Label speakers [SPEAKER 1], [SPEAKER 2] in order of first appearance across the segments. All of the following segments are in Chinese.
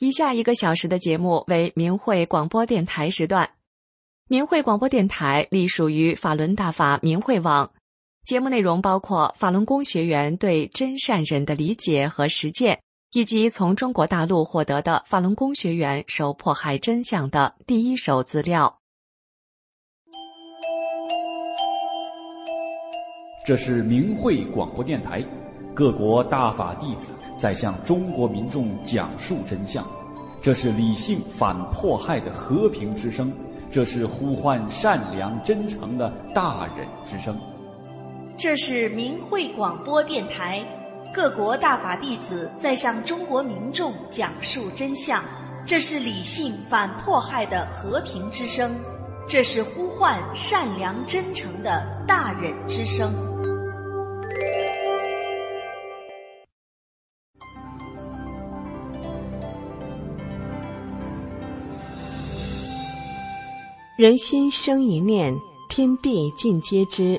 [SPEAKER 1] 以下1个小时的节目为明慧广播电台时段。明慧广播电台隶属于法轮大法明慧网，节目内容包括法轮功学员对真善忍的理解和实践，以及从中国大陆获得的法轮功学员受迫害真相的第一手资料。
[SPEAKER 2] 这是明慧广播电台，各国大法弟子在向中国民众讲述真相，这是理性反迫害的和平之声，这是呼唤善良真诚的大忍之声。
[SPEAKER 3] 这是明慧广播电台，各国大法弟子在向中国民众讲述真相，这是理性反迫害的和平之声，这是呼唤善良真诚的大忍之声。
[SPEAKER 4] 人心生一念，天地尽皆知。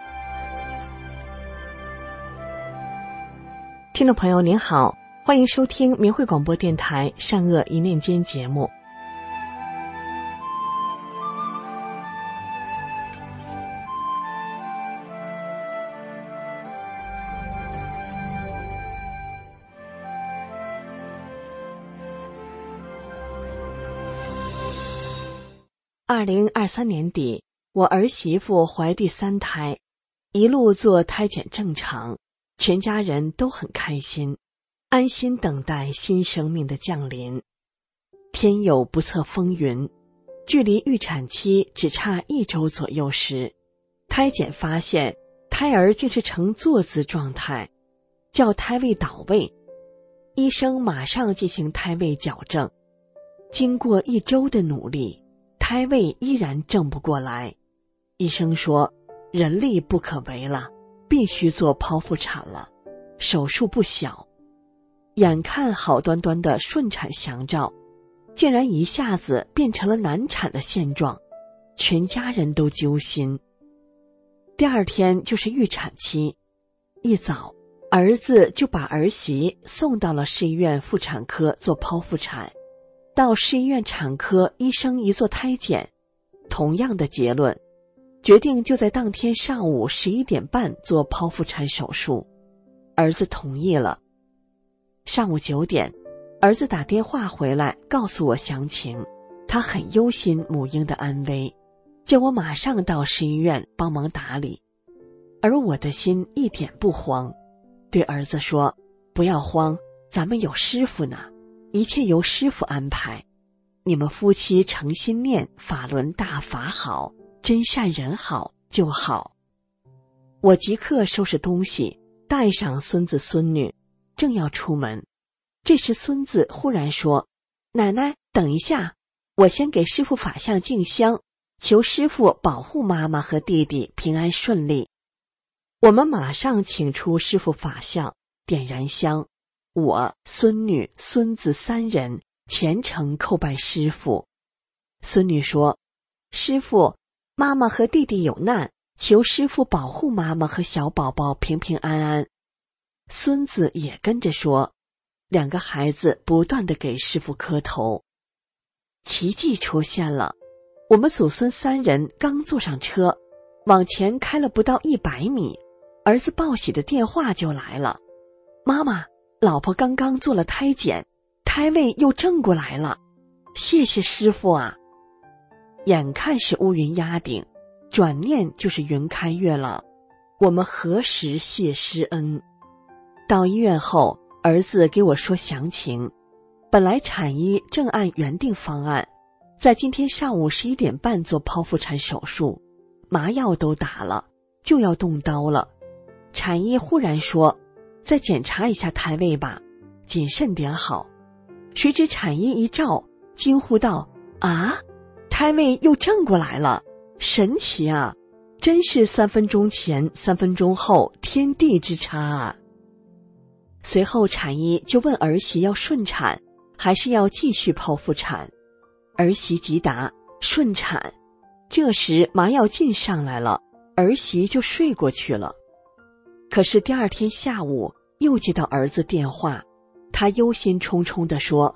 [SPEAKER 4] 听众朋友您好，欢迎收听明慧广播电台善恶一念间节目。2023年底，我儿媳妇怀第3胎，一路做胎检正常，全家人都很开心，安心等待新生命的降临。天有不测风云，距离预产期只差1周左右时，胎检发现胎儿竟是呈坐姿状态，叫胎位倒位。医生马上进行胎位矫正，经过1周的努力，胎位依然正不过来。医生说人力不可为了，必须做剖腹产了，手术不小。眼看好端端的顺产祥兆，竟然一下子变成了难产的现状，全家人都揪心。第2天就是预产期，一早儿子就把儿媳送到了市医院妇产科做剖腹产。到市医院产科，医生一做胎检，同样的结论，决定就在当天上午11点半做剖腹产手术。儿子同意了。上午9点，儿子打电话回来告诉我详情，他很忧心母婴的安危，叫我马上到市医院帮忙打理。而我的心一点不慌，对儿子说，不要慌，咱们有师傅呢，一切由师傅安排，你们夫妻诚心念法轮大法好，真善人好就好。我即刻收拾东西，带上孙子孙女，正要出门，这时孙子忽然说，奶奶等一下，我先给师父法像敬香，求师父保护妈妈和弟弟平安顺利。我们马上请出师父法像，点燃香，我、孙女、孙子3人虔诚叩拜师父。孙女说，师父，妈妈和弟弟有难，求师父保护妈妈和小宝宝平平安安。孙子也跟着说，2个孩子不断地给师父磕头。奇迹出现了，我们祖孙3人刚坐上车，往前开了不到100米，儿子报喜的电话就来了，妈妈，老婆刚刚做了胎检，胎位又正过来了，谢谢师父啊。眼看是乌云压顶，转念就是云开月朗，我们何时谢师恩？到医院后，儿子给我说详情，本来产医正按原定方案，在今天上午11点半做剖腹产手术，麻药都打了，就要动刀了。产医忽然说，再检查一下胎位吧，谨慎点好。谁知产医一照，惊呼道，啊，胎位又正过来了，神奇啊，真是3分钟前3分钟后，天地之差啊。随后产医就问儿媳要顺产还是要继续剖腹产，儿媳急答顺产。这时麻药劲上来了，儿媳就睡过去了。可是第2天下午又接到儿子电话，他忧心忡忡地说，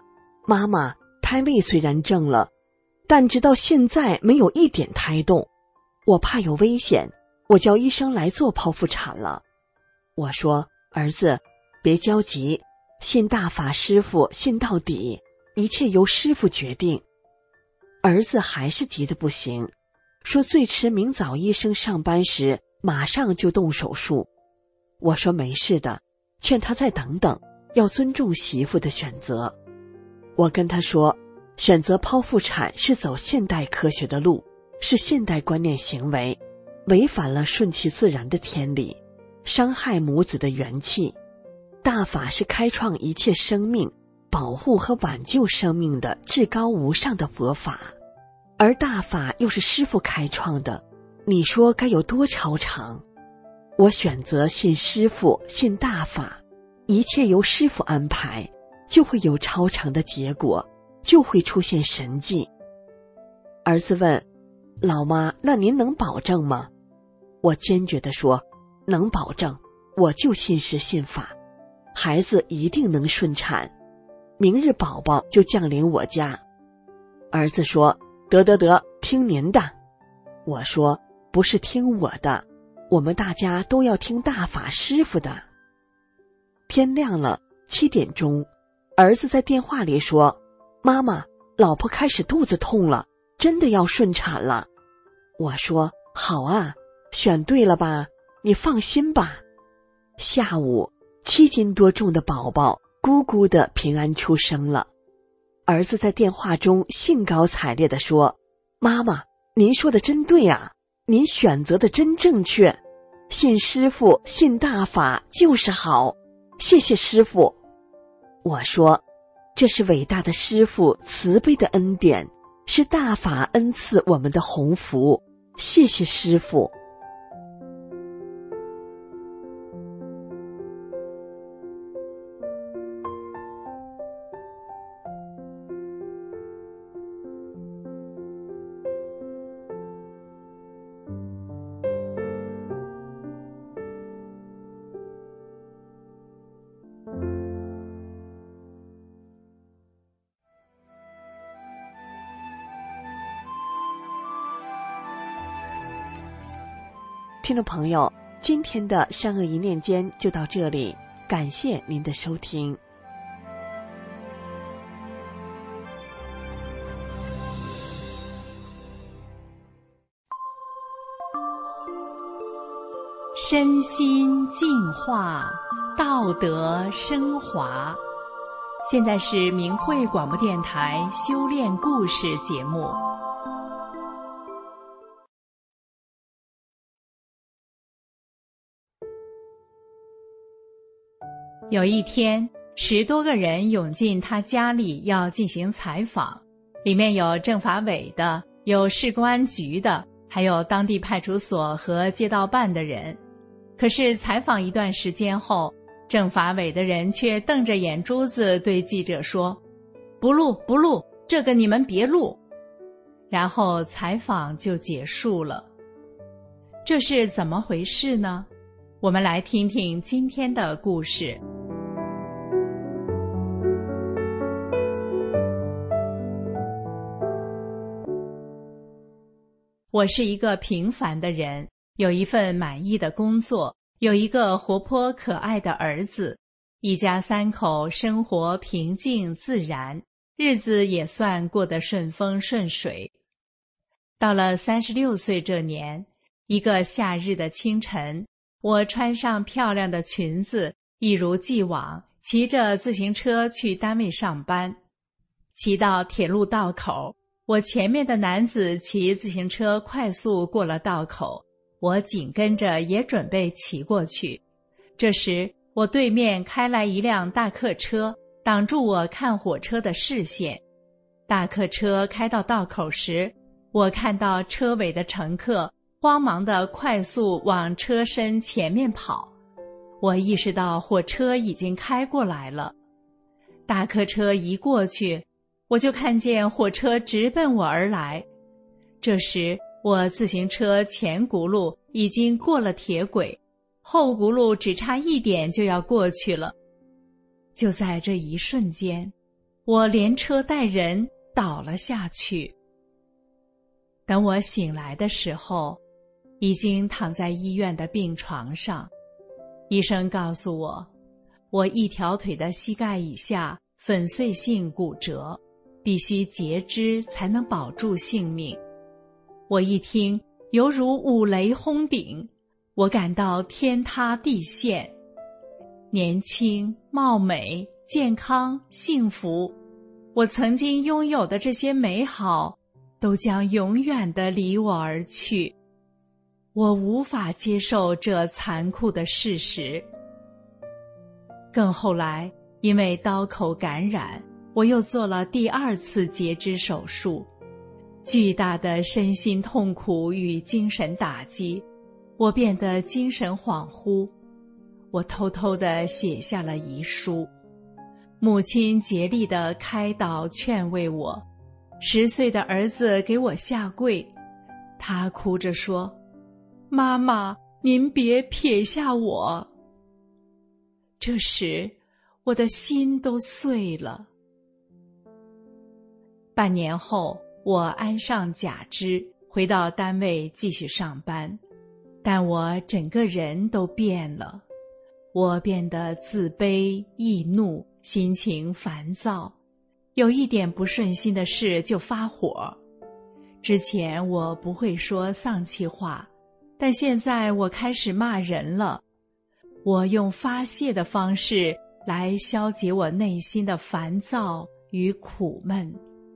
[SPEAKER 4] 妈妈，胎位虽然正了，但直到现在没有一点胎动，我怕有危险，我叫医生来做剖腹产了。我说，儿子，别着急，信大法师父，信到底，一切由师父决定。儿子还是急得不行，说最迟明早医生上班时马上就动手术。我说没事的，劝他再等等，要尊重媳妇的选择。我跟他说，选择剖腹产是走现代科学的路，是现代观念行为，违反了顺其自然的天理，伤害母子的元气。大法是开创一切生命，保护和挽救生命的至高无上的佛法，而大法又是师父开创的，你说该有多超常？我选择信师父，信大法，一切由师父安排，就会有超常的结果，就会出现神迹。儿子问，老妈，那您能保证吗？我坚决地说，能保证，我就信师信法，孩子一定能顺产，明日宝宝就降临我家。儿子说，得，听您的。我说，不是听我的，我们大家都要听大法师父的。天亮了，7点钟，儿子在电话里说，妈妈，老婆开始肚子痛了，真的要顺产了。我说，好啊，选对了吧，你放心吧。下午7斤多重的宝宝咕咕的平安出生了。儿子在电话中兴高采烈地说，妈妈，您说的真对啊，您选择的真正确，信师父，信大法就是好，谢谢师父。我说，这是伟大的师父慈悲的恩典，是大法恩赐我们的鸿福，谢谢师父。听众朋友，今天的善恶一念间就到这里，感谢您的收听。
[SPEAKER 1] 身心净化，道德升华。现在是明慧广播电台修炼故事节目。有一天，10多个人涌进他家里要进行采访，里面有政法委的，有市公安局的，还有当地派出所和街道办的人。可是采访一段时间后，政法委的人却瞪着眼珠子对记者说，不录，这个你们别录。然后采访就结束了。这是怎么回事呢？我们来听听今天的故事。我是一个平凡的人，有一份满意的工作，有一个活泼可爱的儿子，一家3口生活平静自然，日子也算过得顺风顺水。到了36岁这年，一个夏日的清晨，我穿上漂亮的裙子，一如既往骑着自行车去单位上班。骑到铁路道口，我前面的男子骑自行车快速过了道口，我紧跟着也准备骑过去。这时，我对面开来一辆大客车，挡住我看火车的视线。大客车开到道口时，我看到车尾的乘客慌忙地快速往车身前面跑。我意识到火车已经开过来了。大客车一过去，我就看见火车直奔我而来。这时，我自行车前轱辘已经过了铁轨，后轱辘只差一点就要过去了。就在这一瞬间，
[SPEAKER 5] 我连车带人倒了下去。等我醒来的时候，已经躺在医院的病床上。医生告诉我，我一条腿的膝盖以下粉碎性骨折，必须截肢才能保住性命。我一听，犹如五雷轰顶，我感到天塌地陷。年轻、貌美、健康、幸福，我曾经拥有的这些美好，都将永远地离我而去。我无法接受这残酷的事实。更后来，因为刀口感染，我又做了第2次截肢手术。巨大的身心痛苦与精神打击，我变得精神恍惚。我偷偷地写下了遗书。母亲竭力地开导劝慰我，10岁的儿子给我下跪，他哭着说：“妈妈，您别撇下我。”这时，我的心都碎了。半年后，我安上假肢，回到单位继续上班，但我整个人都变了。我变得自卑、易怒，心情烦躁，有一点不顺心的事就发火。之前我不会说丧气话，但现在我开始骂人了。我用发泄的方式来消解我内心的烦躁与苦闷。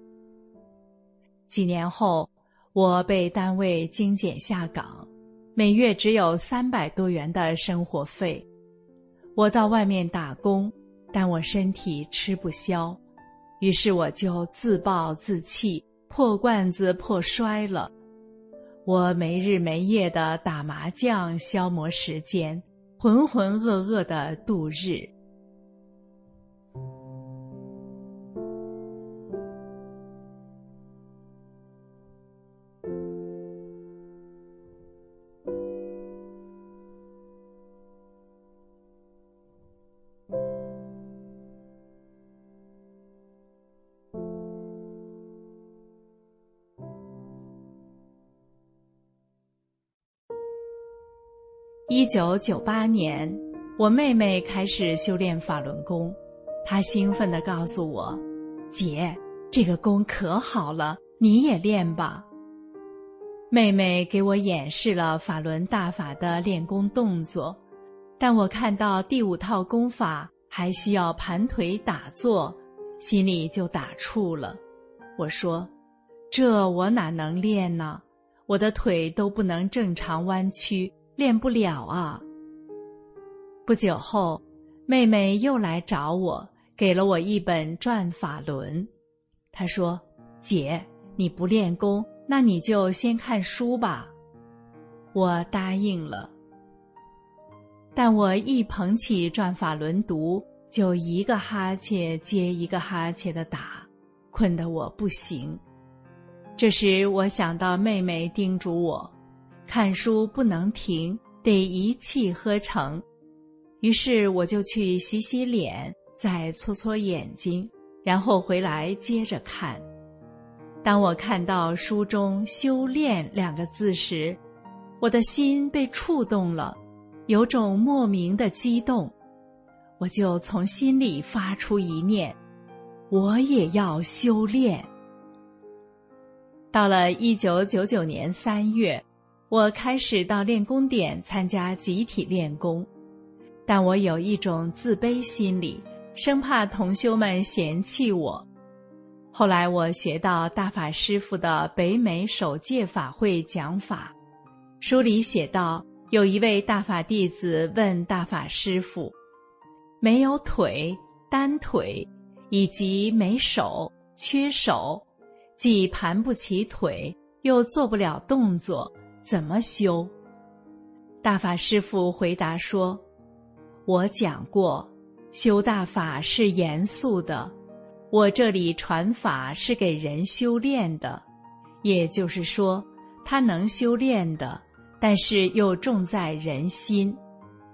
[SPEAKER 5] 几年后，我被单位精简下岗，每月只有300多元的生活费。我到外面打工，但我身体吃不消，于是我就自暴自弃，破罐子破摔了。我没日没夜地打麻将消磨时间，浑浑噩噩地度日。1998年，我妹妹开始修炼法轮功，她兴奋地告诉我：“姐，这个功可好了，你也练吧。”妹妹给我演示了法轮大法的练功动作，但我看到第5套功法还需要盘腿打坐，心里就打怵了。我说：“这我哪能练呢？我的腿都不能正常弯曲，练不了啊。”不久后，妹妹又来找我，给了我一本《转法轮》。她说：“姐，你不练功，那你就先看书吧。”我答应了。但我一捧起《转法轮》读，就一个哈欠接一个哈欠地打，困得我不行。这时我想到妹妹叮嘱我，看书不能停，得一气呵成。于是我就去洗洗脸，再搓搓眼睛，然后回来接着看。当我看到书中修炼2个字时，我的心被触动了，有种莫名的激动。我就从心里发出一念：我也要修炼。到了1999年3月，我开始到练功点参加集体练功，但我有一种自卑心理，生怕同修们嫌弃我。后来我学到大法师父的北美首届法会讲法，书里写道，有一位大法弟子问大法师父：没有腿、单腿，以及没手、缺手，既盘不起腿，又做不了动作，怎么修？大法师父回答说：我讲过，修大法是严肃的，我这里传法是给人修炼的，也就是说，他能修炼的，但是又重在人心。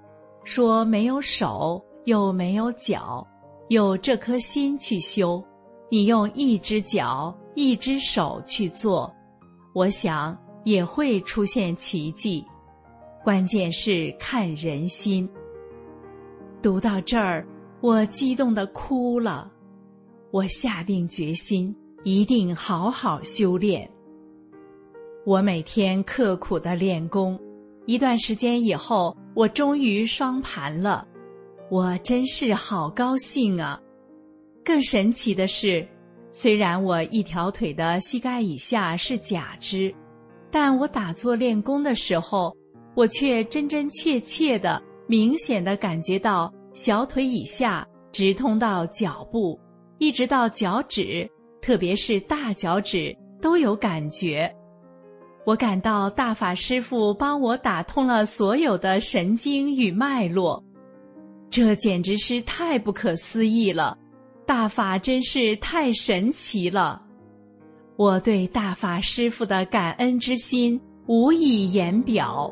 [SPEAKER 5] 说没有手，又没有脚，有这颗心去修， 你用一只脚、一只手去做，我想也会出现奇迹。关键是看人心。读到这儿，我激动地哭了。我下定决心，一定好好修炼。我每天刻苦地练功，一段时间以后，我终于双盘了。我真是好高兴啊！更神奇的是，虽然我一条腿的膝盖以下是假肢，但我打坐练功的时候，我却真真切切地、明显地感觉到小腿以下直通到脚部，一直到脚趾，特别是大脚趾都有感觉。我感到大法师父帮我打通了所有的神经与脉络，这简直是太不可思议了！大法真是太神奇了！我对大法师父的感恩之心无以言表。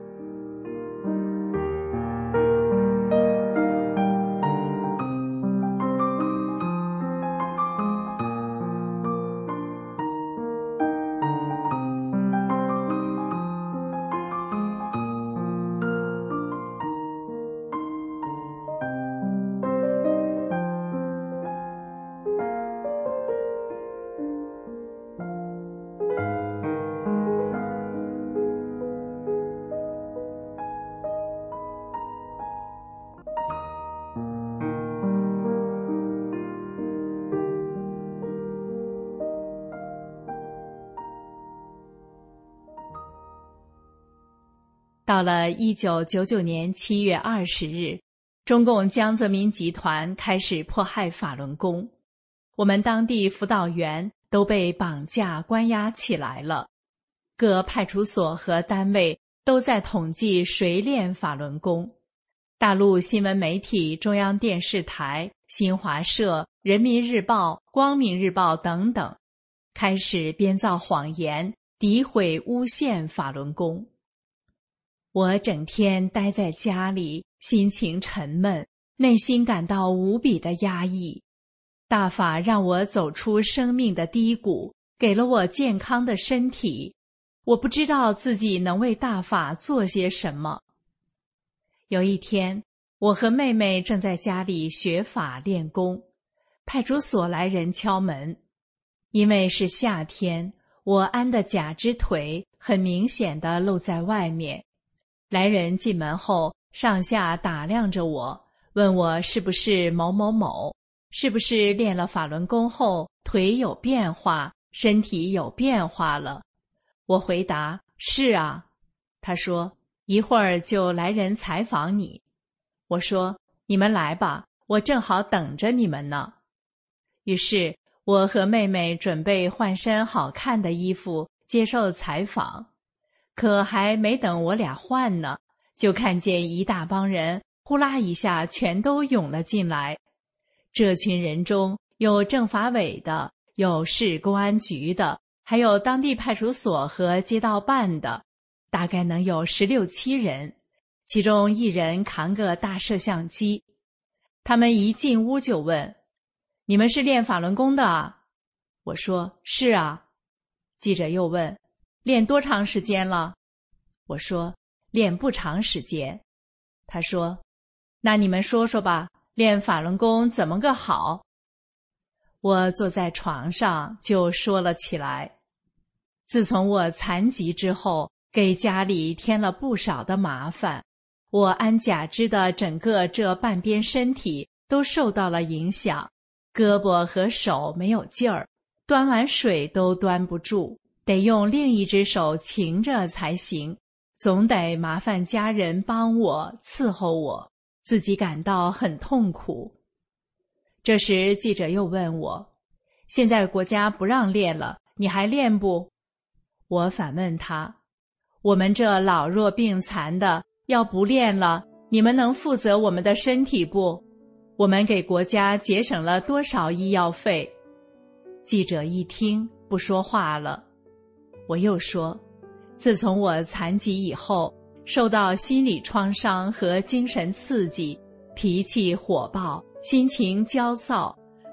[SPEAKER 5] 到了1999年7月20日，中共江泽民集团开始迫害法轮功，我们当地辅导员都被绑架关押起来了。各派出所和单位都在统计谁练法轮功。大陆新闻媒体中央电视台、新华社、人民日报、光明日报等等，开始编造谎言，诋毁诬陷法轮功。我整天待在家里，心情沉闷，内心感到无比的压抑。大法让我走出生命的低谷，给了我健康的身体。我不知道自己能为大法做些什么。有一天，我和妹妹正在家里学法练功，派出所来人敲门。因为是夏天，我安的假肢腿很明显地露在外面。来人进门后，上下打量着我，问我是不是某某某，是不是练了法轮功后腿有变化，身体有变化了。我回答是啊。他说一会儿就来人采访你。我说你们来吧，我正好等着你们呢。于是我和妹妹准备换身好看的衣服接受采访。可还没等我俩换呢，就看见一大帮人呼啦一下全都涌了进来。这群人中有政法委的，有市公安局的，还有当地派出所和街道办的，大概能有16、17人，其中一人扛个大摄像机。他们一进屋就问：你们是练法轮功的啊？我说是啊。记者又问：练多长时间了？我说练不长时间。他说那你们说说吧，练法轮功怎么个好？我坐在床上就说了起来。自从我残疾之后，给家里添了不少的麻烦，我安假肢的整个这半边身体都受到了影响，胳膊和手没有劲儿，端碗水都端不住，得用另一只手擎着才行，总得麻烦家人帮我伺候我，自己感到很痛苦。这时记者又问我：现在国家不让练了，你还练不？我反问他：我们这老弱病残的，要不练了，你们能负责我们的身体不？我们给国家节省了多少医药费？记者一听不说话了。我又说，自从我残疾以后，受到心理创伤和精神刺激，脾气火爆，心情焦躁，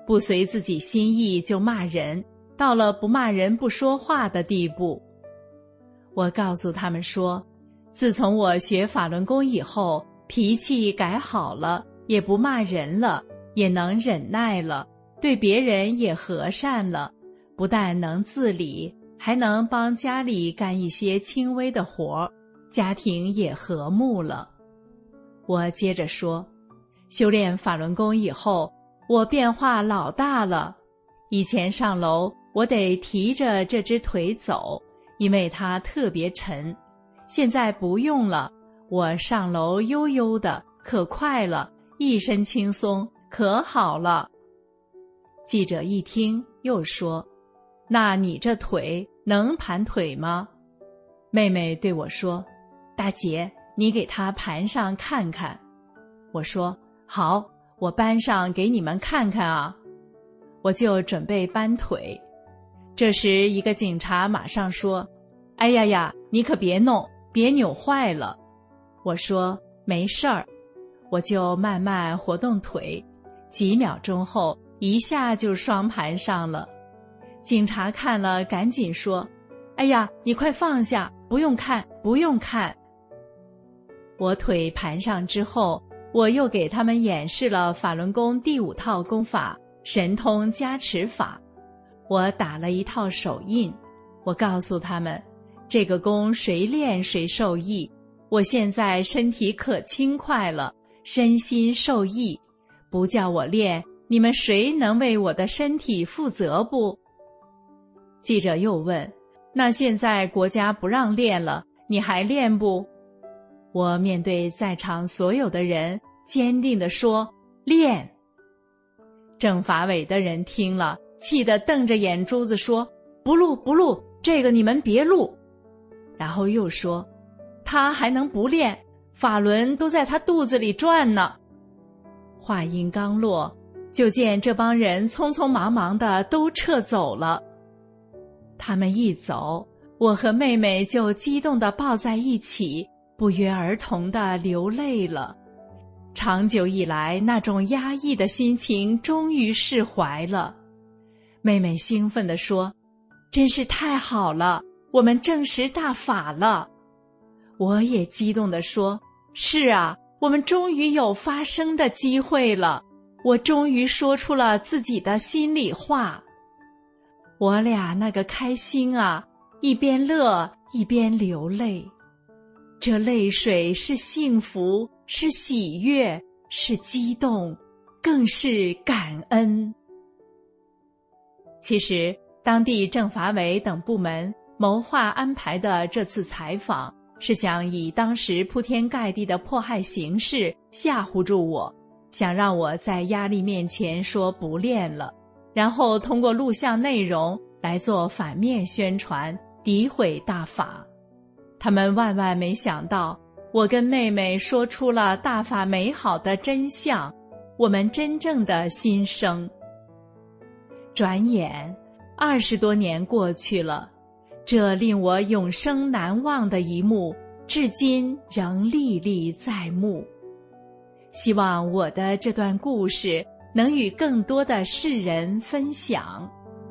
[SPEAKER 5] 不随自己心意就骂人，到了不骂人不说话的地步。我告诉他们说，自从我学法轮功以后，脾气改好了，也不骂人了，也能忍耐了，对别人也和善了，不但能自理，还能帮家里干一些轻微的活，家庭也和睦了。我接着说，修炼法轮功以后，我变化老大了。以前上楼，我得提着这只腿走，因为它特别沉。现在不用了，我上楼悠悠的，可快了，一身轻松，可好了。记者一听，又说，那你这腿能盘腿吗？妹妹对我说，大姐，你给它盘上看看。我说，好，我搬上给你们看看啊。我就准备搬腿。这时一个警察马上说，哎呀呀，你可别弄，别扭坏了。我说，没事儿。我就慢慢活动腿，几秒钟后，一下就双盘上了。警察看了赶紧说，哎呀，你快放下，不用看，不用看。我腿盘上之后，我又给他们演示了法轮功第5套功法神通加持法。我打了一套手印，我告诉他们，这个功谁练谁受益，我现在身体可轻快了，身心受益，不叫我练，你们谁能为我的身体负责不？记者又问，那现在国家不让练了，你还练不？我面对在场所有的人，坚定地说，练。政法委的人听了，气得瞪着眼珠子说，不录不录，这个你们别录。然后又说，他还能不练？法轮都在他肚子里转呢。话音刚落，就见这帮人匆匆忙忙的都撤走了。他们一走，我和妹妹就激动地抱在一起，不约而同地流泪了。长久以来那种压抑的心情终于释怀了。妹妹兴奋地说，真是太好了，我们证实大法了。我也激动地说，是啊，我们终于有发声的机会了，我终于说出了自己的心里话。我俩那个开心啊，一边乐一边流泪。这泪水是幸福，是喜悦，是激动，更是感恩。其实，当地政法委等部门谋划安排的这次采访，是想以当时铺天盖地的迫害形势吓唬住我，想让我在压力面前说不练了，然后通过录像内容来做反面宣传，诋毁大法。他们万万没想到，我跟妹妹说出了大法美好的真相，我们真正的心声。转眼20多年过去了，这令我永生难忘的一幕，至今仍历历在目。希望我的这段故事能与更多的世人分享。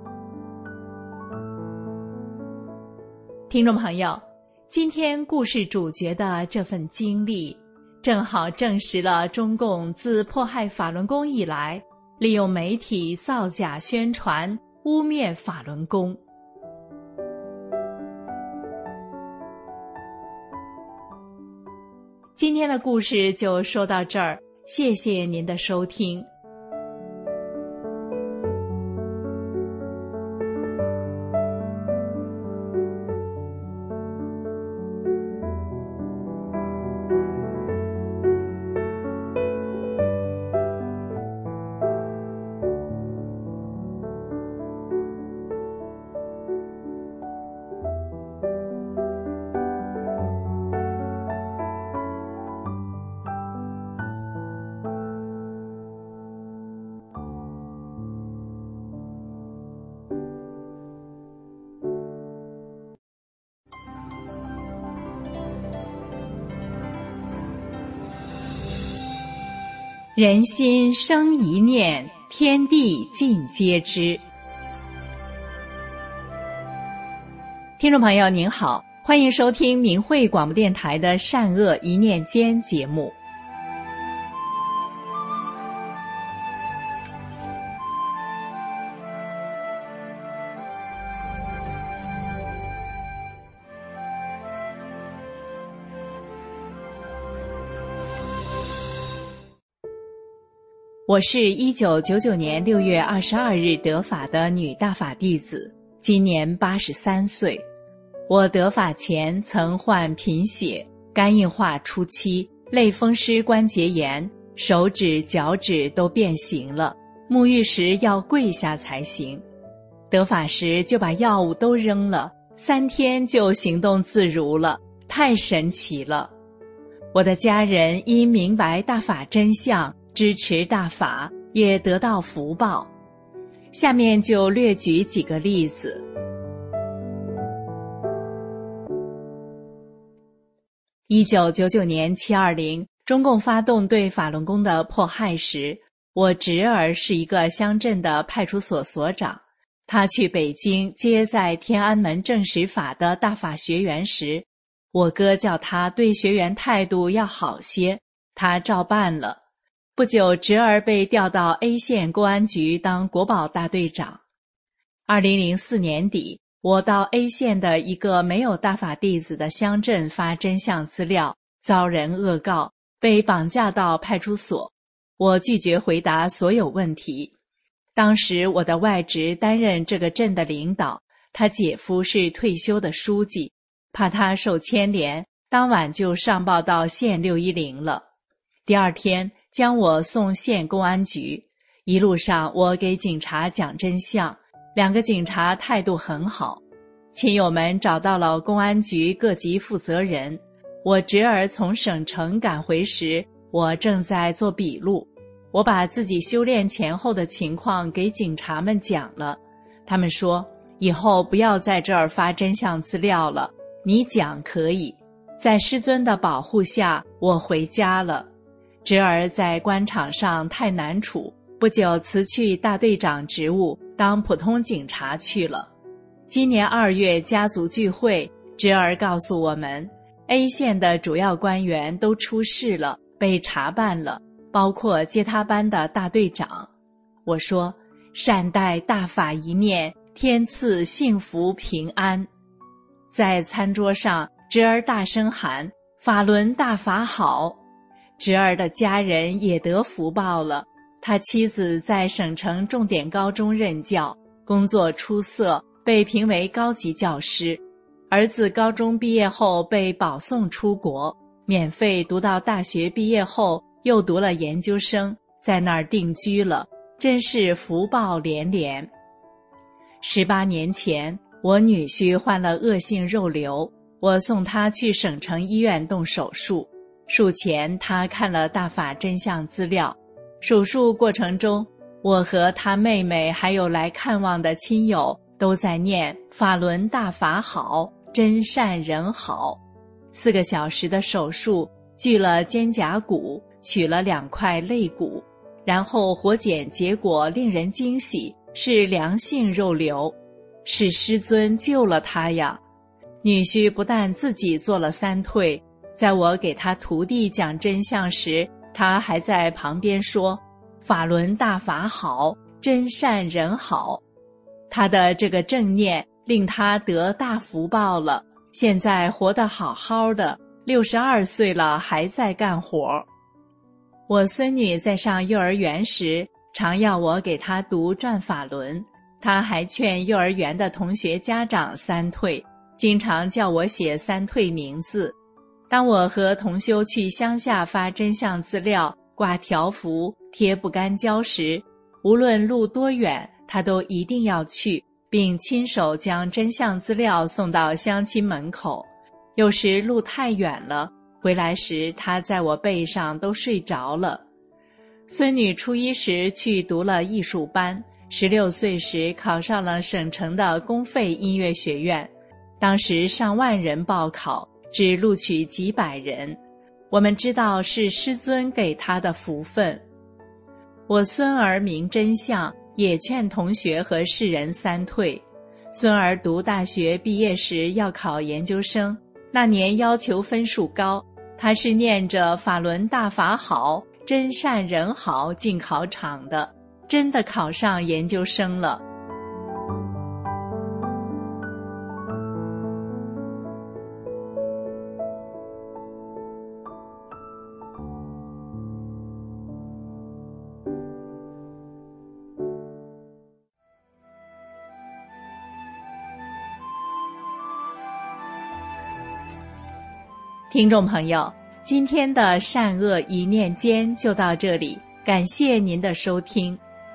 [SPEAKER 5] 听众朋友，今天故事主角的这份经历，正好证实了中共自迫害法轮功以来，利用媒体造假宣传，污蔑法轮功。今天的故事就说到这儿，谢谢您的收听。人心生一念， 天地尽皆知。听众朋友您好，欢迎收听明慧广播电台的善恶一念间节目。我是1999年6月22日得法的女大法弟子，今年83岁。我得法前曾患贫血、肝硬化初期、类风湿关节炎，手指、脚趾都变形了，沐浴时要跪下才行。得法时就把药物都扔了，3天就行动自如了，太神奇了。我的家人因明白大法真相，支持大法，也得到福报。下面就略举几个例子。1999年720，中共发动对法轮功的迫害时，我侄儿是一个乡镇的派出所所长。他去北京接在天安门正实法的大法学员时，我哥叫他对学员态度要好些，他照办了。不久，侄儿被调到 A 县公安局当国保大队长。2004年底，我到 A 县的一个没有大法弟子的乡镇发真相资料，遭人恶告，被绑架到派出所。我拒绝回答所有问题。当时我的外侄担任这个镇的领导，他姐夫是退休的书记，怕他受牵连，当晚就上报到县610了。第二天将我送县公安局，一路上我给警察讲真相，2个警察态度很好。亲友们找到了公安局各级负责人。我侄儿从省城赶回时，我正在做笔录。我把自己修炼前后的情况给警察们讲了，他们说以后不要在这儿发真相资料了，你讲可以。在师尊的保护下，我回家了。侄儿在官场上太难处，不久辞去大队长职务，当普通警察去了。今年2月家族聚会，侄儿告诉我们 A 县的主要官员都出事了，被查办了，包括接他班的大队长。我说善待大法一念，天赐幸福平安。在餐桌上，侄儿大声喊法轮大法好。侄儿的家人也得福报了，他妻子在省城重点高中任教，工作出色，被评为高级教师。儿子高中毕业后被保送出国，免费读到大学毕业后又读了研究生，在那儿定居了，真是福报连连。18年前，我女婿患了恶性肉瘤，我送他去省城医院动手术。术前他看了大法真相资料，手术过程中，我和他妹妹还有来看望的亲友都在念法轮大法好，真善人好。4个小时的手术，锯了肩胛骨，取了2块肋骨，然后活检结果令人惊喜，是良性肉瘤，是师尊救了他呀。女婿不但自己做了3退，在我给他徒弟讲真相时，他还在旁边说法轮大法好，真善人好。他的这个正念令他得大福报了，现在活得好好的，62岁了还在干活。我孙女在上幼儿园时，常要我给她读转法轮，她还劝幼儿园的同学家长3退，经常叫我写3退名字。当我和同修去乡下发真相资料、挂条幅、贴不干胶时，无论路多远，他都一定要去，并亲手将真相资料送到乡亲门口。有时路太远了，回来时他在我背上都睡着了。孙女初1时去读了艺术班，16岁时考上了省城的公费音乐学院，当时上万人报考，只录取几百人。我们知道是师尊给他的福分。 我孙儿明真相，也劝同学和世人三退。孙儿读大学毕业时要考研究生，那年要求分数高，他是念着法轮大法好，真善人好进考场的，真的考上研究生了。听众朋友，今天的善恶一念间就到这里，感谢您的收听。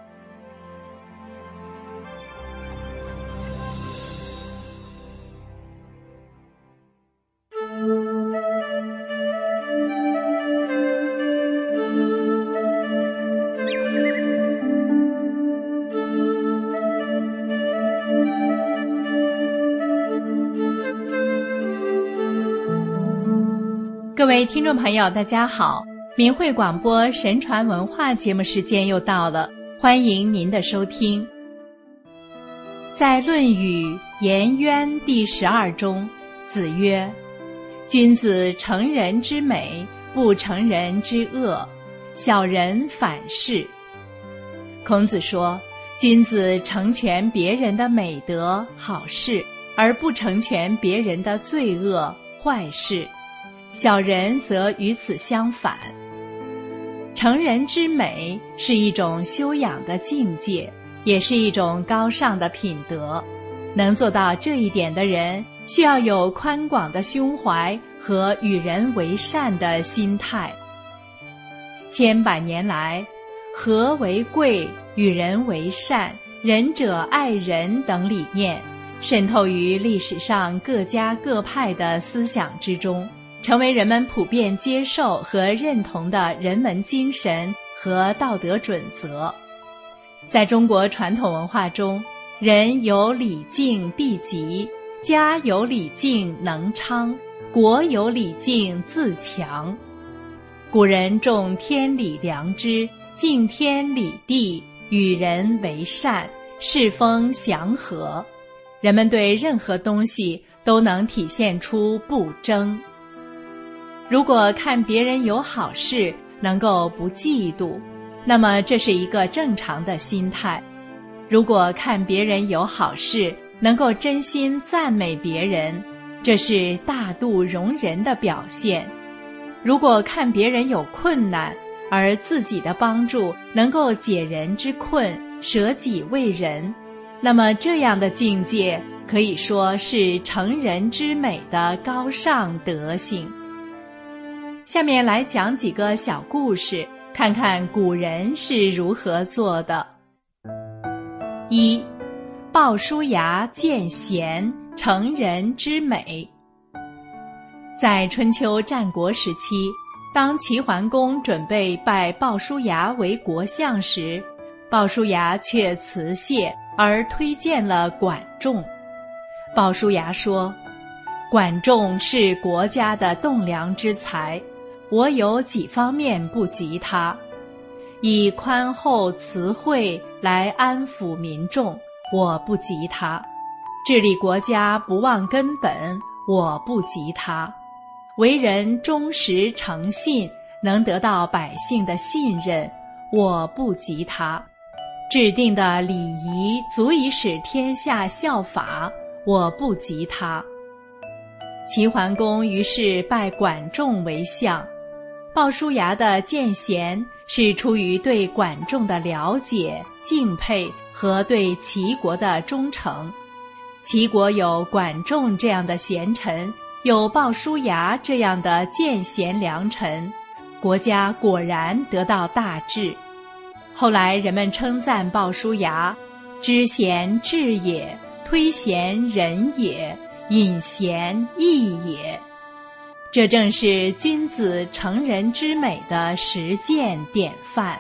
[SPEAKER 5] 各位听众朋友，大家好，明慧广播神传文化节目时间又到了，欢迎您的收听。在《论语颜渊》第12中，子曰：君子成人之美，不成人之恶，小人反是。孔子说，君子成全别人的美德好事，而不成全别人的罪恶坏事，小人则与此相反。成人之美是一种修养的境界，也是一种高尚的品德。能做到这一点的人，需要有宽广的胸怀和与人为善的心态。千百年来，和为贵、与人为善、仁者爱人等理念，渗透于历史上各家各派的思想之中，成为人们普遍接受和认同的人文精神和道德准则。在中国传统文化中，人有礼敬必极，家有礼敬能昌，国有礼敬自强。古人重天理良知，敬天理地，与人为善，世风祥和。人们对任何东西都能体现出不争。如果看别人有好事，能够不嫉妒，那么这是一个正常的心态。如果看别人有好事，能够真心赞美别人，这是大度容人的表现。如果看别人有困难，而自己的帮助能够解人之困，舍己为人，那么这样的境界可以说是成人之美的高尚德行。下面来讲几个小故事，看看古人是如何做的。一，鲍叔牙见贤，成人之美。在春秋战国时期，当齐桓公准备拜鲍叔牙为国相时，鲍叔牙却辞谢而推荐了管仲。鲍叔牙说，管仲是国家的栋梁之才，我有几方面不及他。以宽厚慈惠来安抚民众，我不及他；治理国家不忘根本，我不及他；为人忠实诚信，能得到百姓的信任，我不及他；制定的礼仪足以使天下效法，我不及他。齐桓公于是拜管仲为相。鲍叔牙的见贤是出于对管仲的了解、敬佩和对齐国的忠诚。齐国有管仲这样的贤臣，有鲍叔牙这样的见贤良臣，国家果然得到大治。后来人们称赞鲍叔牙，知贤智也，推贤仁也，引贤义也。这正是君子成人之美的实践典范。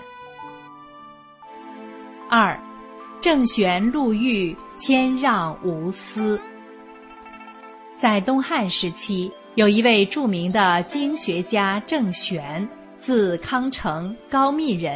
[SPEAKER 5] 二，郑玄入狱，谦让无私。在东汉时期，有一位著名的经学家郑玄，字康成，高密人，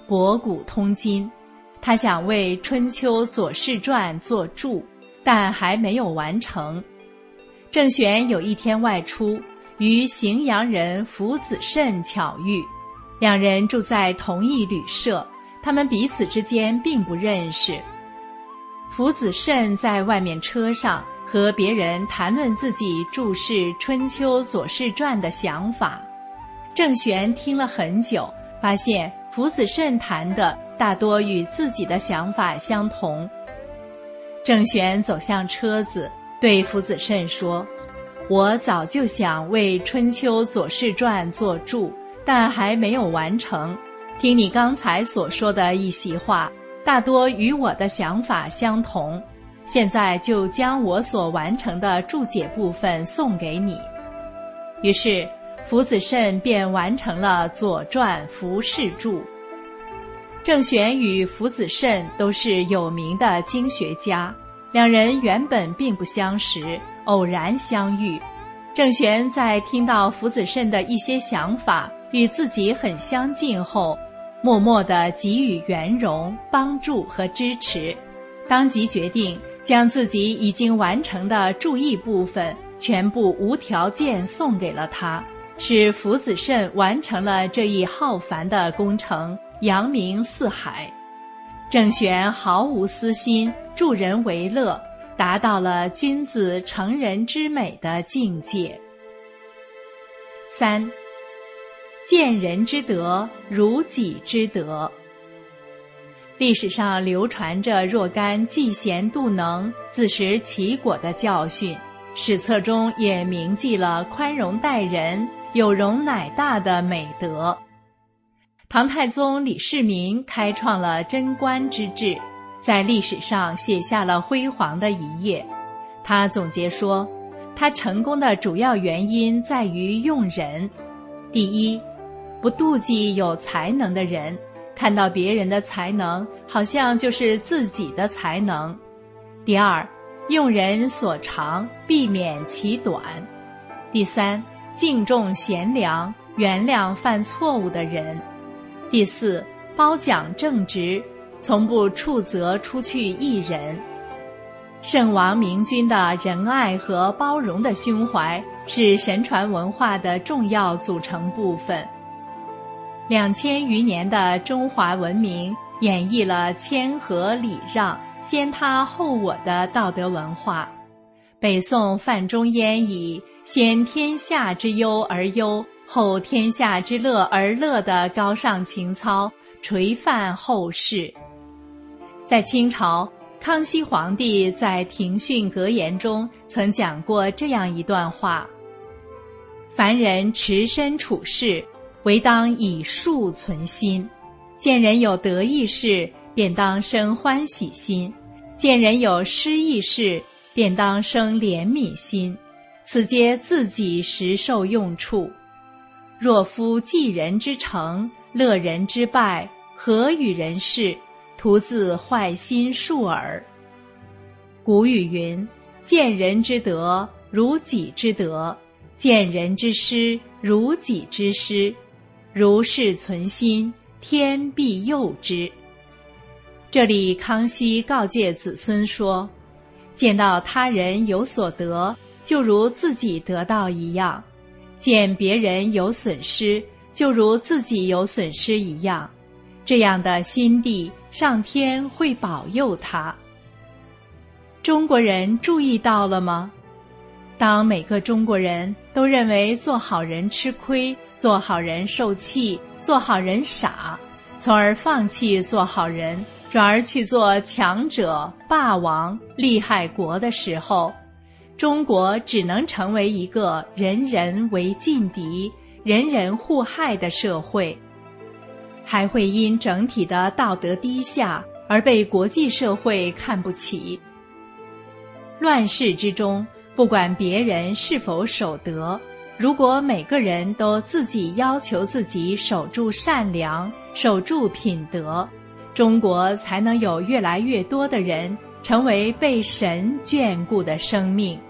[SPEAKER 5] 博古通今。他想为《春秋左氏传》作注，但还没有完成。郑玄有一天外出，与荥阳人符子慎巧遇，两人住在同一旅社，他们彼此之间并不认识。符子慎在外面车上和别人谈论自己注释《春秋左氏传》的想法。郑玄听了很久，发现符子慎谈的大多与自己的想法相同。郑玄走向车子，对符子慎说：“我早就想为《春秋左氏传》作注，但还没有完成。听你刚才所说的一席话，大多与我的想法相同。现在就将我所完成的注解部分送给你。”于是符子慎便完成了《左传》符释注。郑玄与符子慎都是有名的经学家，两人原本并不相识，偶然相遇。郑玄在听到符子慎的一些想法与自己很相近后，默默地给予圆融、帮助和支持，当即决定将自己已经完成的注译部分全部无条件送给了他，使符子慎完成了这一浩繁的工程，扬名四海。郑玄毫无私心，助人为乐，达到了君子成人之美的境界。3. 见人之德，如己之德。历史上流传着若干嫉贤妒能、自食其果的教训，史册中也铭记了宽容待人、有容乃大的美德。唐太宗李世民开创了贞观之治，在历史上写下了辉煌的一页。他总结说，他成功的主要原因在于用人。第一，不妒忌有才能的人，看到别人的才能好像就是自己的才能。第二，用人所长，避免其短。第三，敬重贤良，原谅犯错误的人。第四，褒奖正直，从不处责出去异人。圣王明君的仁爱和包容的胸怀是神传文化的重要组成部分。2000余年的中华文明演绎了谦和礼让、先他后我的道德文化。北宋范仲淹以先天下之忧而忧，后天下之乐而乐的高尚情操垂范后世。在清朝，康熙皇帝在庭训格言中曾讲过这样一段话：凡人持身处世，唯当以恕存心。见人有得意事，便当生欢喜心；见人有失意事，便当生怜悯心。此皆自己实受用处。若夫济人之成，乐人之败，何与人事？徒自坏心术耳。古语云：见人之德，如己之德；见人之失，如己之失。如是存心，天必佑之。这里康熙告诫子孙说，见到他人有所得，就如自己得到一样；见别人有损失，就如自己有损失一样。这样的心地，上天会保佑他。中国人注意到了吗？当每个中国人都认为做好人吃亏，做好人受气，做好人傻，从而放弃做好人，转而去做强者、霸王、利害国的时候，中国只能成为一个人人为劲敌、人人互害的社会，还会因整体的道德低下而被国际社会看不起。乱世之中，不管别人是否守德，如果每个人都自己要求自己守住善良，守住品德，中国才能有越来越多的人成为被神眷顾的生命。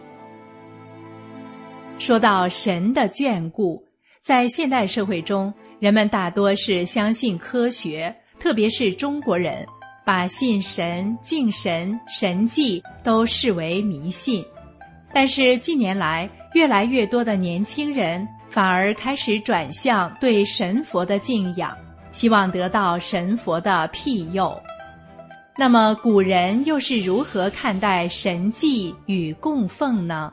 [SPEAKER 5] 说到神的眷顾，在现代社会中，人们大多是相信科学， 特别是中国人，把信神、敬神、神迹都视为迷信。但是近年来，越来越多的年轻人反而开始转向对神佛的敬仰，希望得到神佛的庇佑。那么古人又是如何看待神迹与供奉呢？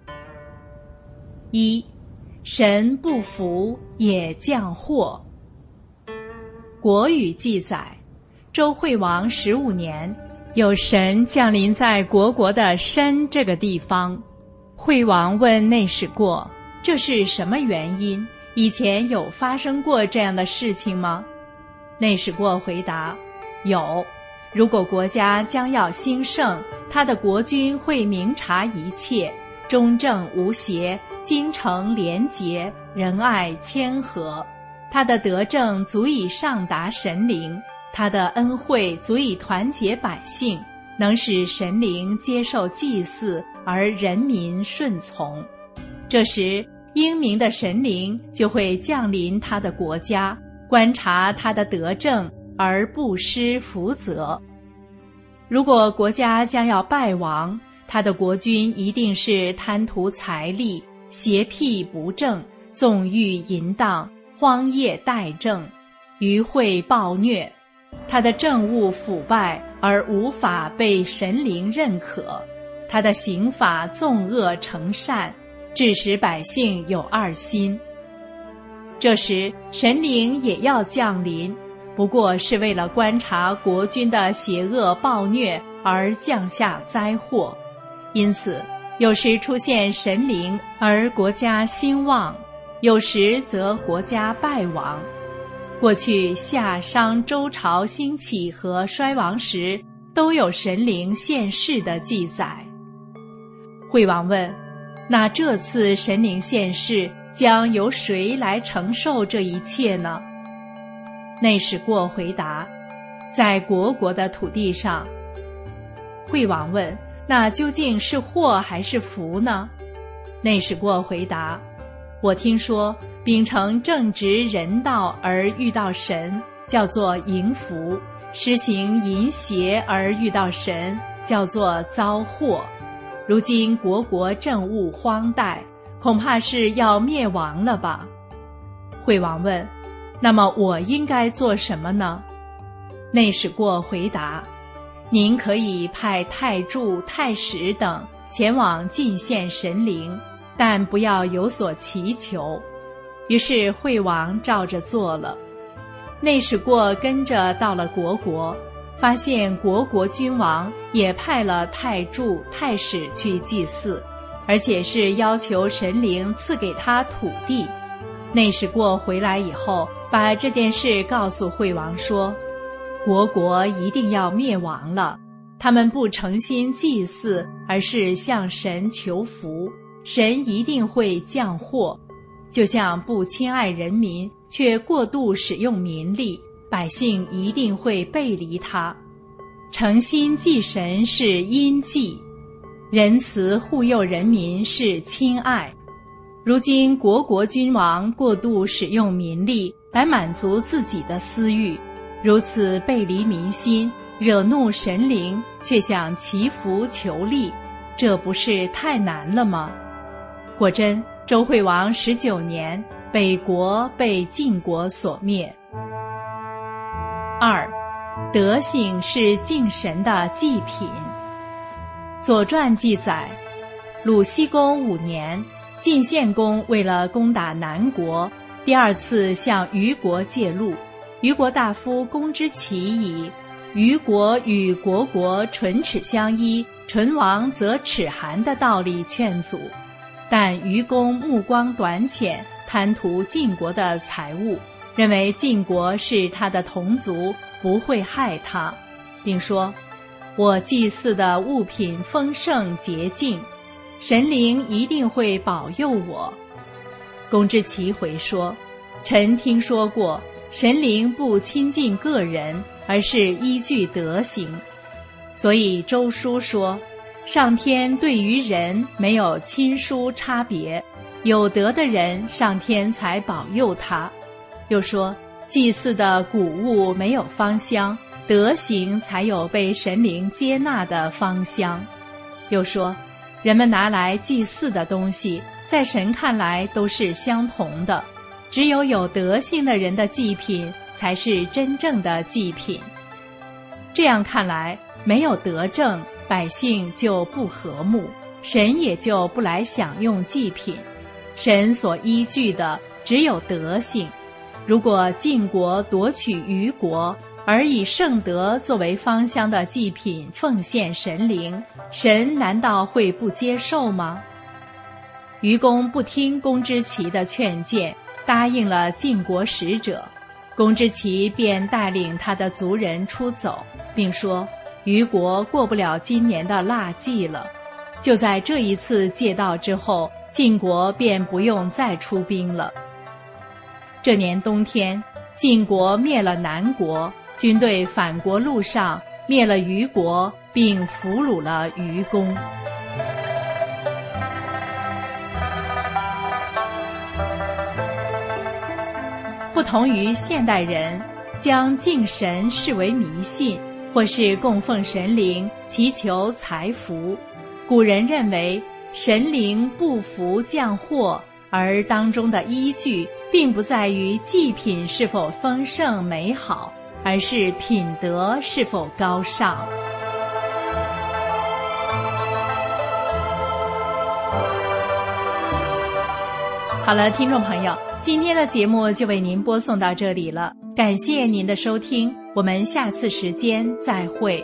[SPEAKER 5] 一，神不福也降祸。国语记载，周惠王15年，有神降临在国的申这个地方。惠王问内史过，这是什么原因？以前有发生过这样的事情吗？内史过回答，有。如果国家将要兴盛，他的国君会明察一切，忠正无邪，京城廉洁，仁爱谦和。他的德政足以上达神灵，他的恩惠足以团结百姓，能使神灵接受祭祀，而人民顺从。这时，英明的神灵就会降临他的国家，观察他的德政，而不施福泽。如果国家将要败亡，他的国君一定是贪图财力，邪僻不正，纵欲淫荡，荒业怠政，愚秽暴虐。他的政务腐败而无法被神灵认可，他的刑法纵恶成善，致使百姓有二心。这时神灵也要降临，不过是为了观察国君的邪恶暴虐而降下灾祸。因此有时出现神灵而国家兴旺，有时则国家败亡。过去夏商周朝兴起和衰亡时，都有神灵现世的记载。惠王问，那这次神灵现世将由谁来承受这一切呢？内史过回答，在国的土地上。惠王问，那究竟是祸还是福呢？内史过回答，我听说秉承正直人道而遇到神，叫做迎福；施行淫邪而遇到神，叫做遭祸。如今国政务荒怠，恐怕是要灭亡了吧？惠王问，那么我应该做什么呢？内史过回答，您可以派太柱、太史等前往进献神灵，但不要有所祈求。于是惠王照着做了。内史过跟着到了国，发现国君王也派了太柱、太史去祭祀，而且是要求神灵赐给他土地。内史过回来以后，把这件事告诉惠王说，国一定要灭亡了，他们不诚心祭祀，而是向神求福，神一定会降祸。就像不亲爱人民，却过度使用民力，百姓一定会背离他。诚心祭神是阴祭，仁慈护佑人民是亲爱。如今国君王过度使用民力来满足自己的私欲，如此背离民心，惹怒神灵，却想祈福求利，这不是太难了吗？果真，周惠王19年，北国被晋国所灭。2. 德行是敬神的祭品。左传记载，鲁僖公5年，晋献公为了攻打南国，第二次向虞国借路。虞国大夫公之奇以虞国与国唇齿相依，唇亡则齿寒的道理劝阻。但虞公目光短浅，贪图晋国的财物，认为晋国是他的同族，不会害他，并说，我祭祀的物品丰盛洁净，神灵一定会保佑我。公之奇回说，臣听说过，神灵不亲近个人，而是依据德行。所以周书说，上天对于人没有亲疏差别，有德的人上天才保佑他。又说， 祭祀的谷物没有芳香，德行才有被神灵接纳的芳香。又说，人们拿来祭祀的东西，在神看来都是相同的，只有有德性的人的祭品才是真正的祭品。这样看来，没有德政，百姓就不和睦，神也就不来享用祭品。神所依据的只有德性。如果晋国夺取虞国，而以圣德作为芳香的祭品奉献神灵，神难道会不接受吗？虞公不听公之奇的劝谏，答应了晋国使者。公之奇便带领他的族人出走，并说虞国过不了今年的腊祭了。就在这一次借道之后，晋国便不用再出兵了。这年冬天，晋国灭了南国，军队返国路上灭了虞国，并俘虏了虞公。不同于现代人将敬神视为迷信，或是供奉神灵祈求财福，古人认为神灵不福降祸，而当中的依据并不在于祭品是否丰盛美好，而是品德是否高尚。好了，听众朋友，今天的节目就为您播送到这里了，感谢您的收听，我们下次时间再会。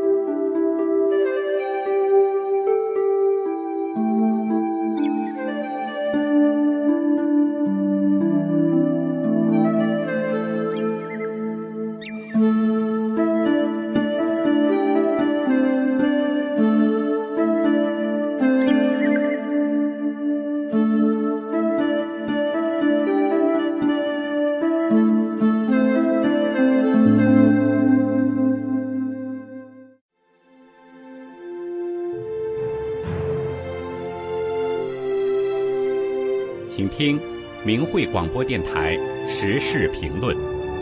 [SPEAKER 6] 请听明慧广播电台时事评论。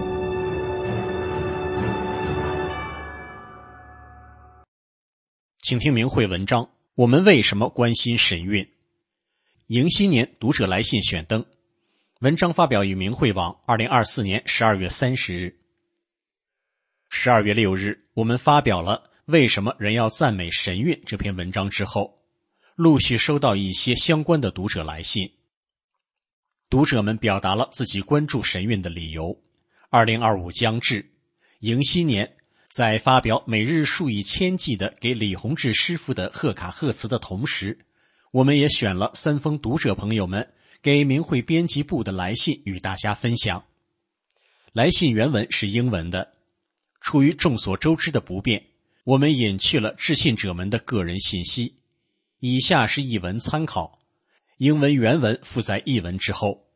[SPEAKER 7] 请听明慧文章：我们为什么关心神韵？迎新年读者来信选登。文章发表于明慧网2024年12月30日。12月6日，我们发表了为什么人要赞美神韵这篇文章之后，陆续收到一些相关的读者来信。读者们表达了自己关注神韵的理由。2025将至，迎新年，在发表每日数以千计的给李洪志师傅的贺卡贺词的同时，我们也选了3封读者朋友们给明慧编辑部的来信与大家分享。来信原文是英文的，出于众所周知的不便，我们隐去了致信者们的个人信息。以下是译文参考，英文原文附在译文之后。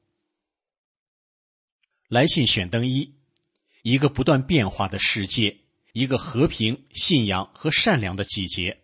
[SPEAKER 7] 来信选登1，一个不断变化的世界，一个和平、信仰和善良的季节。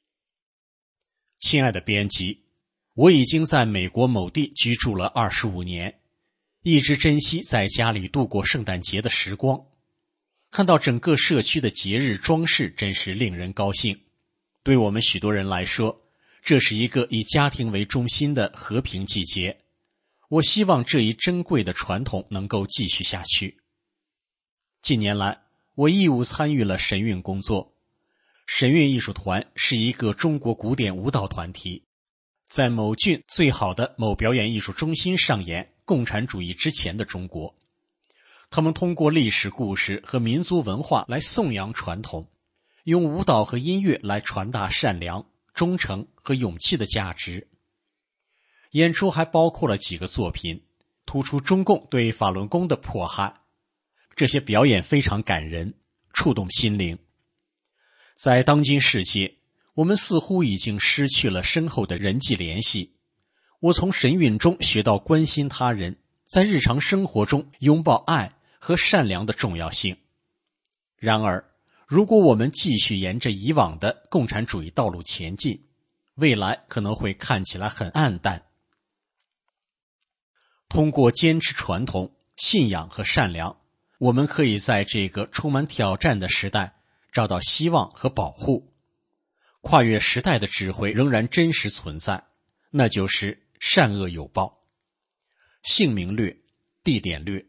[SPEAKER 7] 亲爱的编辑，我已经在美国某地居住了25年，一直珍惜在家里度过圣诞节的时光。看到整个社区的节日装饰真是令人高兴。对我们许多人来说，这是一个以家庭为中心的和平季节。我希望这一珍贵的传统能够继续下去。近年来，我义务参与了神韵工作。神韵艺术团是一个中国古典舞蹈团体，在某郡最好的某表演艺术中心上演共产主义之前的中国。他们通过历史故事和民族文化来颂扬传统，用舞蹈和音乐来传达善良、忠诚和勇气的价值。演出还包括了几个作品，突出中共对法轮功的迫害。这些表演非常感人，触动心灵。在当今世界，我们似乎已经失去了深厚的人际联系。我从神韵中学到关心他人，在日常生活中拥抱爱和善良的重要性。然而，如果我们继续沿着以往的共产主义道路前进，未来可能会看起来很暗淡。通过坚持传统、信仰和善良， 我们可以在这个充满挑战的时代找到希望和保护。跨越时代的智慧仍然真实存在，那就是善恶有报。姓名略，地点略。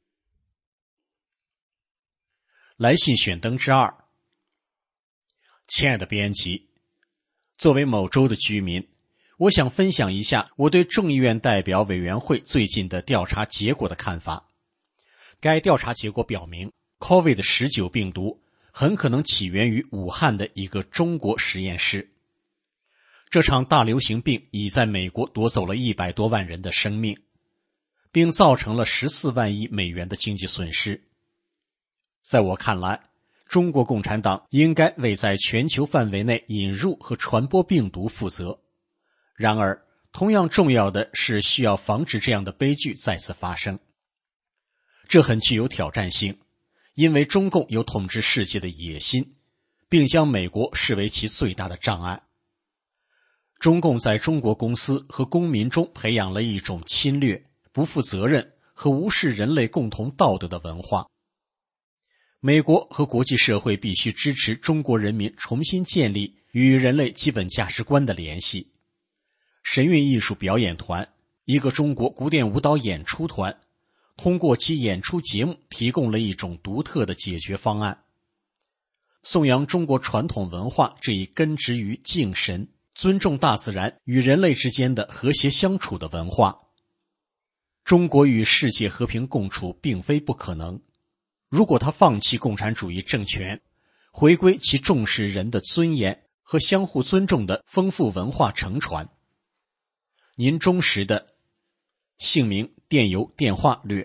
[SPEAKER 7] 来信选登之2。亲爱的编辑，作为某州的居民，我想分享一下我对众议院代表委员会最近的调查结果的看法。该调查结果表明 COVID-19 病毒很可能起源于武汉的一个中国实验室。这场大流行病已在美国夺走了100多万人的生命，并造成了14万亿美元的经济损失。在我看来，中国共产党应该为在全球范围内引入和传播病毒负责。然而，同样重要的是需要防止这样的悲剧再次发生。这很具有挑战性，因为中共有统治世界的野心，并将美国视为其最大的障碍。中共在中国公司和公民中培养了一种侵略、不负责任和无视人类共同道德的文化。美国和国际社会必须支持中国人民重新建立与人类基本价值观的联系。神韵艺术表演团，一个中国古典舞蹈演出团，通过其演出节目提供了一种独特的解决方案。颂扬中国传统文化这一根植于敬神、尊重大自然与人类之间的和谐相处的文化。中国与世界和平共处并非不可能，如果他放弃共产主义政权，回归其重视人的尊严和相互尊重的丰富文化承传。您忠实的姓名、电邮、电话略。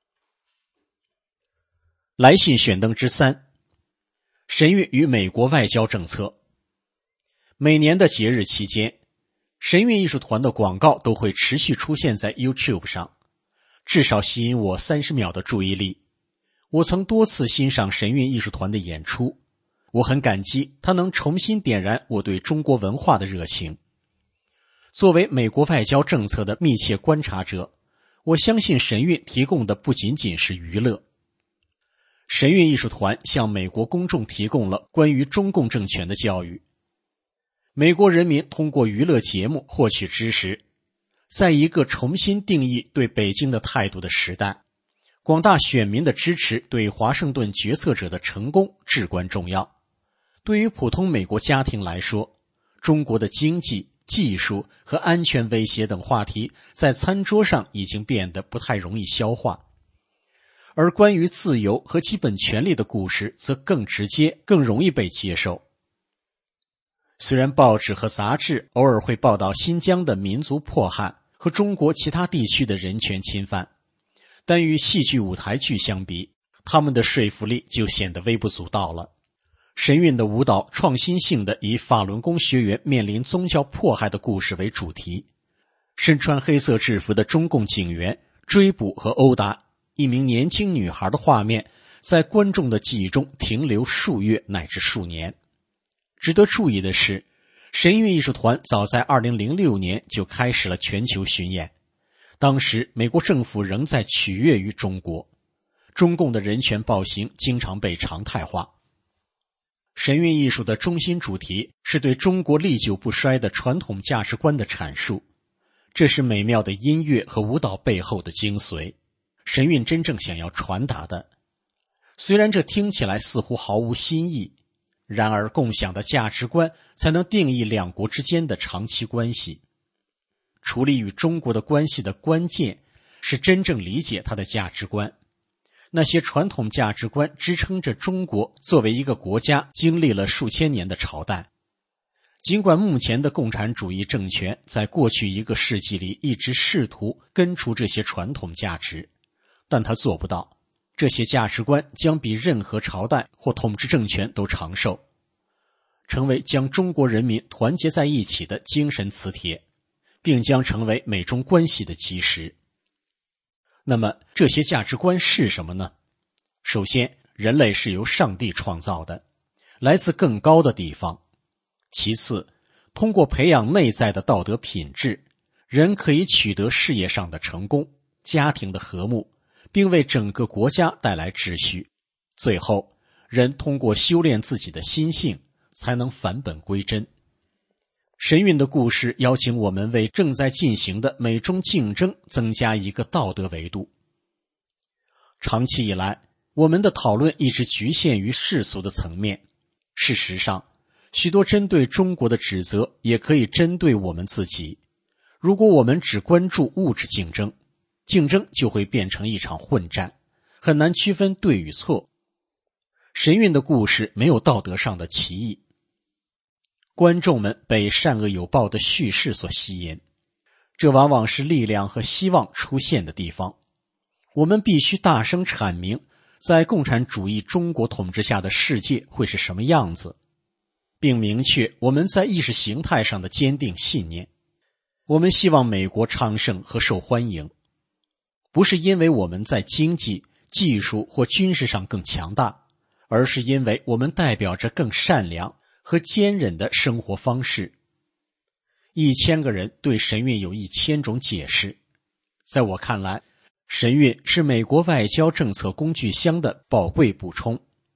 [SPEAKER 7] 来信选登之3。神韵与美国外交政策。每年的节日期间，神韵艺术团的广告都会持续出现在 YouTube 上，至少吸引我30秒的注意力。我曾多次欣赏神韵艺术团的演出，我很感激它能重新点燃我对中国文化的热情。作为美国外交政策的密切观察者，我相信神韵提供的不仅仅是娱乐。神韵艺术团向美国公众提供了关于中共政权的教育。美国人民通过娱乐节目获取知识。在一个重新定义对北京的态度的时代，广大选民的支持对华盛顿决策者的成功至关重要。对于普通美国家庭来说，中国的经济、技术和安全威胁等话题在餐桌上已经变得不太容易消化，而关于自由和基本权利的故事则更直接、更容易被接受。虽然报纸和杂志偶尔会报道新疆的民族迫害和中国其他地区的人权侵犯，但与戏剧舞台剧相比，他们的说服力就显得微不足道了。神韵的舞蹈创新性的以法轮功学员面临宗教迫害的故事为主题，身穿黑色制服的中共警员追捕和殴打一名年轻女孩的画面，在观众的记忆中停留数月乃至数年。值得注意的是，神韵艺术团早在2006年就开始了全球巡演，当时美国政府仍在取悦于中国，中共的人权暴行经常被常态化。神韵艺术的中心主题是对中国历久不衰的传统价值观的阐述，这是美妙的音乐和舞蹈背后的精髓，神韵真正想要传达的。虽然这听起来似乎毫无新意，然而共享的价值观才能定义两国之间的长期关系。处理与中国的关系的关键是真正理解它的价值观。那些传统价值观支撑着中国作为一个国家经历了数千年的朝代。尽管目前的共产主义政权在过去1个世纪里一直试图根除这些传统价值，但它做不到。这些价值观将比任何朝代或统治政权都长寿，成为将中国人民团结在一起的精神磁铁，并将成为美中关系的基石。那么这些价值观是什么呢？首先，人类是由上帝创造的，来自更高的地方。其次，通过培养内在的道德品质，人可以取得事业上的成功、家庭的和睦， 并为整个国家带来秩序。最后，人通过修炼自己的心性，才能返本归真。神韵的故事邀请我们为正在进行的美中竞争增加一个道德维度。长期以来，我们的讨论一直局限于世俗的层面。事实上，许多针对中国的指责也可以针对我们自己。如果我们只关注物质竞争，竞争就会变成一场混战，很难区分对与错。神韵的故事没有道德上的歧义。观众们被善恶有报的叙事所吸引，这往往是力量和希望出现的地方。我们必须大声阐明，在共产主义中国统治下的世界会是什么样子，并明确我们在意识形态上的坚定信念。我们希望美国昌盛和受欢迎，不是因为我们在经济、技术或军事上更强大，而是因为我们代表着更善良和坚韧的生活方式。1000个人对神韵有1000种解释。在我看来，神韵是美国外交政策工具箱的宝贵补充。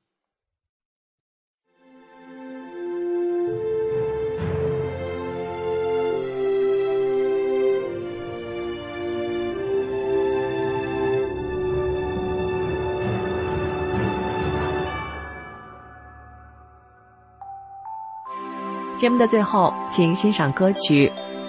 [SPEAKER 1] 节目的最后，请欣赏歌曲。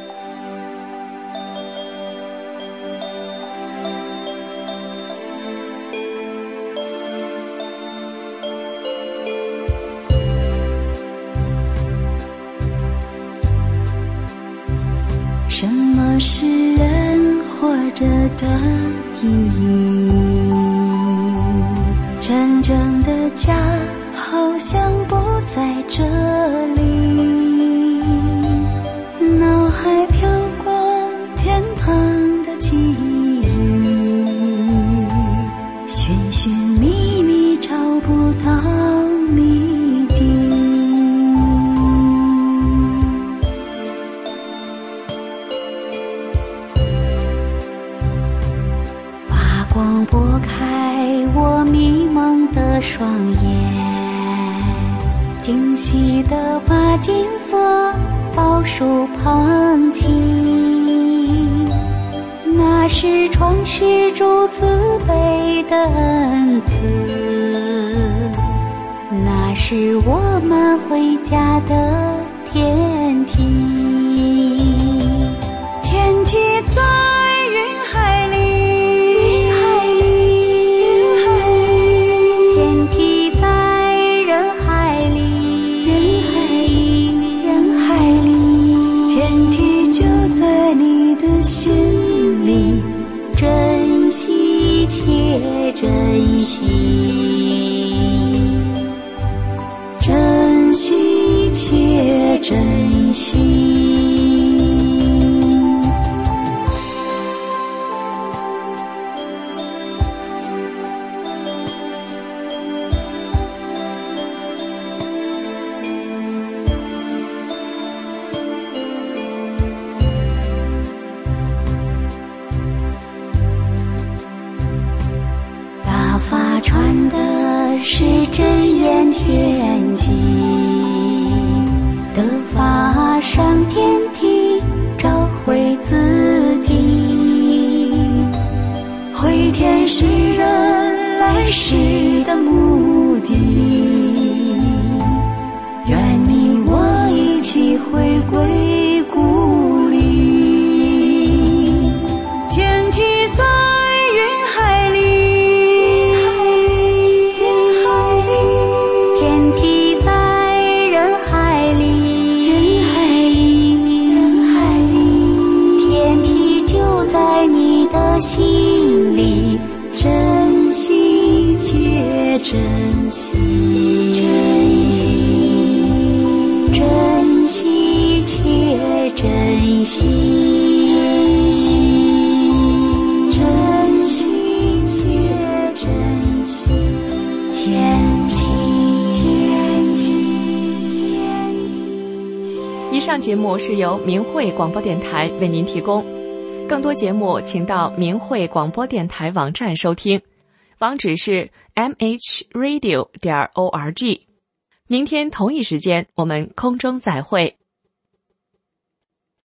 [SPEAKER 8] 什么是人活着的意义？真正的家好像不在这里，脑海飘过天堂的记忆，寻寻觅觅找不到谜底。发光拨开我迷蒙的双眼，惊喜地把金色宝树捧起，那是创世主慈悲的恩赐，那是我们回家的天梯。天梯在云海里，天梯在人海里，人海里，天梯就在你的心里，珍惜且珍惜，珍惜且珍惜。大法传的是真言天机，得法上天梯，找回自己，回天是人来世的目的，愿你我一起回归故里。天梯在云海里，天梯在人海里，人海里，天梯就在你的心里，珍惜且珍惜，珍惜且珍惜，珍惜且珍惜。天梯，天梯，天梯。
[SPEAKER 1] 以上节目是由明慧广播电台为您提供。 更多节目请到明慧广播电台网站收听，网址是 mhradio.org。明天同一时间我们空中再会。